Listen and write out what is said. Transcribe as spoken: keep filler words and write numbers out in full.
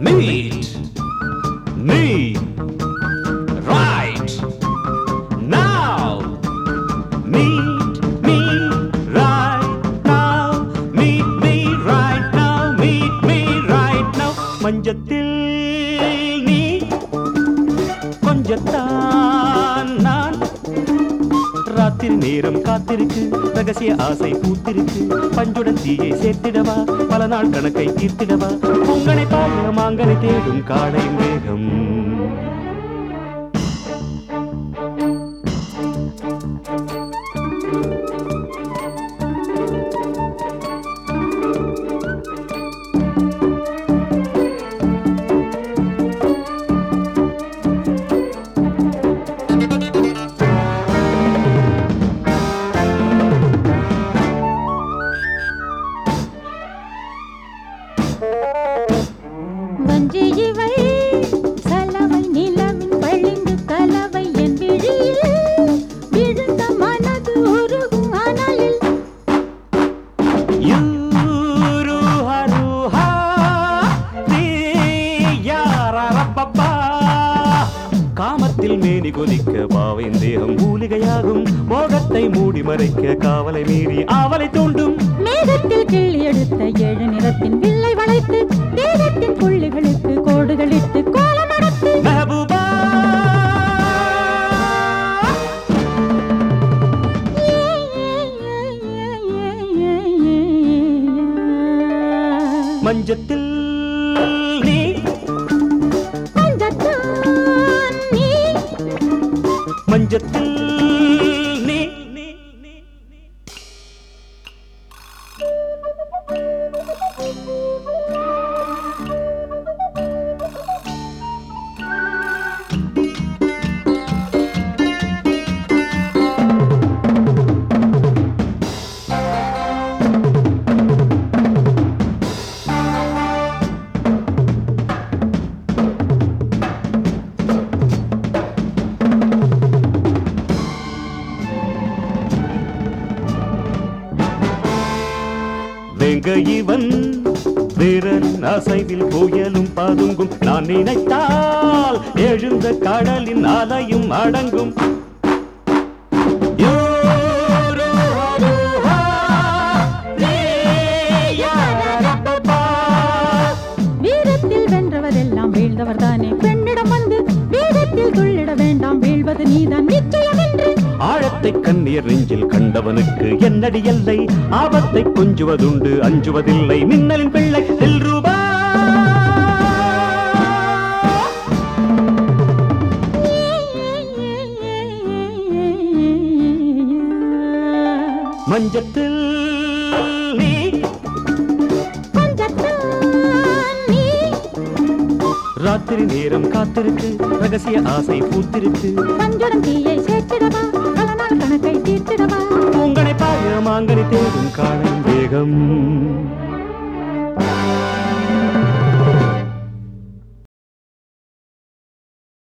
Meet me right now. Meet me right now. Meet me right now. Meet me right now. மஞ்சத்தில் நீ கொஞ்சத்தான் நான் ராத்திரி நேரம் காத்திருக்கு ரகசிய ஆசை பூத்திருக்கு பஞ்சுடன் தீயை சேர்த்திடவா பல நாள் கணக்கை தீர்த்திடவா உங்களை பாய மாங்கனை தேடும் காடையின் வேகம் வஞ்சியிவை சலவை நிலவின் பளிங்கு கலவை என் விழியில் விழுந்த மனது உருகும் அனலில் யூருஹருஹா தீயாரரப்பப்பா காமத்தில் மேனி கொதிக்க பாவின் தேகம் மூலிகையாகும் மோகத்தை மூடி மறைக்க காவலை மீறி ஆவலை தூண்டும் மேகத்தில் கிள்ளி எடுத்த ஏழு நிறத்தின் வில்லை வளைத்து தேகத்தின் புள்ளிகளுக்கு கோடுகளிட்டு கோலம் நடத்து மெஹபூபா மஞ்சத்தில் நீ மஞ்சத்தான் நீ மஞ்சத்தில் நீ வெங்க இவன் வீரன் அசைவில் புயலும் பதுங்கும் நான் நினைத்தால் எழுந்த கடலின் அலையும் அடங்கும் வீரத்தில் வென்றவரெல்லாம் வீழ்ந்தவர் தானே பெண்ணிடம் வந்து வீரத்தில் துள்ளிட வேண்டாம் வீழ்வது நீதான் நிச்சயம் என்று ஆழத்தை கண்ணீர் நெஞ்சில் கண்டவனுக்கு என்னடி எல்லை ஆபத்தை கொஞ்சுவதுண்டு அஞ்சுவதில்லை மின்னலின் பிள்ளை தில்ரூபா மஞ்சத்தில் நீ மஞ்சத்தான் நீ ராத்திரி நேரம் காத்திருக்கு ரகசிய ஆசை பூத்திருக்கு பஞ்சுடன் தீயை சேர்த்திடவா பல நாள் கணக்கை தீர்த்திடவா உங்களை பாய மாங்கனி தேடும் காணும் வேகம்